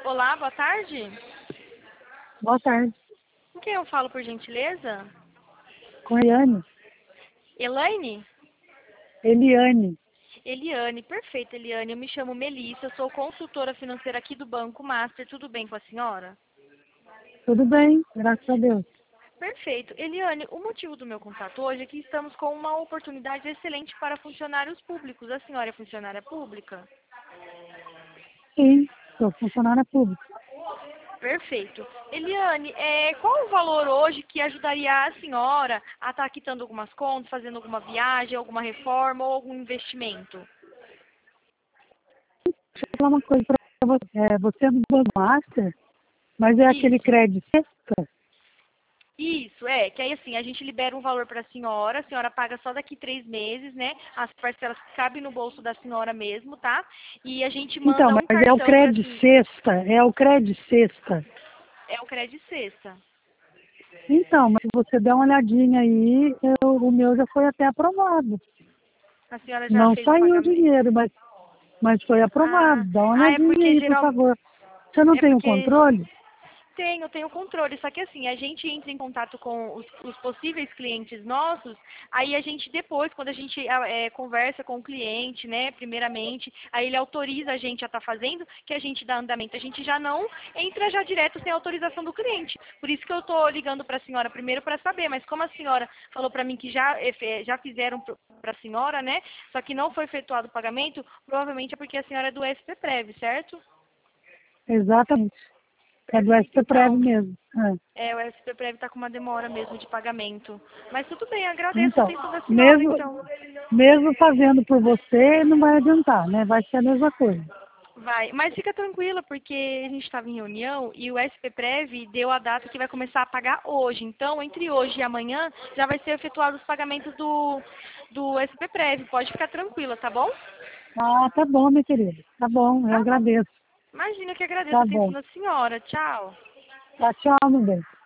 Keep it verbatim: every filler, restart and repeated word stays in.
Olá, boa tarde. Boa tarde. Com quem eu falo, por gentileza? Com a Eliane. Elaine? Eliane. Eliane, perfeito, Eliane. Eu me chamo Melissa, eu sou consultora financeira aqui do Banco Master. Tudo bem com a senhora? Tudo bem, graças a Deus. Perfeito. Eliane, o motivo do meu contato hoje é que estamos com uma oportunidade excelente para funcionários públicos. A senhora é funcionária pública? Sim, sou funcionária pública. Perfeito. Eliane, é, qual o valor hoje que ajudaria a senhora a estar quitando algumas contas, fazendo alguma viagem, alguma reforma ou algum investimento? Deixa eu falar uma coisa para você. É, você é do Banco Master, mas é aquele Isso. crédito extra? Isso, é, que aí assim, a gente libera um valor para a senhora, a senhora paga só daqui três meses, né? As parcelas cabem no bolso da senhora mesmo, tá? E a gente Então, manda um mas é o cartão para crédito assim, sexta, é o crédito sexta. é o crédito sexta. Então, mas se você der uma olhadinha aí, eu- o meu já foi até aprovado. A senhora já Não fez o saiu o pagamento. dinheiro, mas, mas foi aprovado. Ah, Dá uma ah, é olhadinha porque aí, por geral, favor. Você não é tem o porque controle? Tenho, tenho controle, só que assim, a gente entra em contato com os, os possíveis clientes nossos, aí a gente depois, quando a gente é, conversa com o cliente, né, primeiramente, aí ele autoriza a gente a estar fazendo, que a gente dá andamento. A gente já não entra já direto sem autorização do cliente. Por isso que eu estou ligando para a senhora primeiro para saber, mas como a senhora falou para mim que já, já fizeram para a senhora, né, só que não foi efetuado o pagamento, provavelmente é porque a senhora é do S P Prev, certo? Exatamente. É do Perfeito, S P Prev então. mesmo. É. É, o S P Prev está com uma demora mesmo de pagamento. Mas tudo bem, agradeço o Então, tempo da senhora, mesmo, então. mesmo fazendo por você, não vai adiantar, né? Vai ser a mesma coisa. Vai. Mas fica tranquila, porque a gente estava em reunião e o S P Prev deu a data que vai começar a pagar hoje. Então, entre hoje e amanhã, já vai ser efetuado os pagamentos do, do S P Prev. Pode ficar tranquila, tá bom? Ah, tá bom, minha querida. Tá bom, eu Tá bom. agradeço. Imagina que agradeço a Tá atenção bom. da senhora. Tchau. Tá, tchau, meu bem.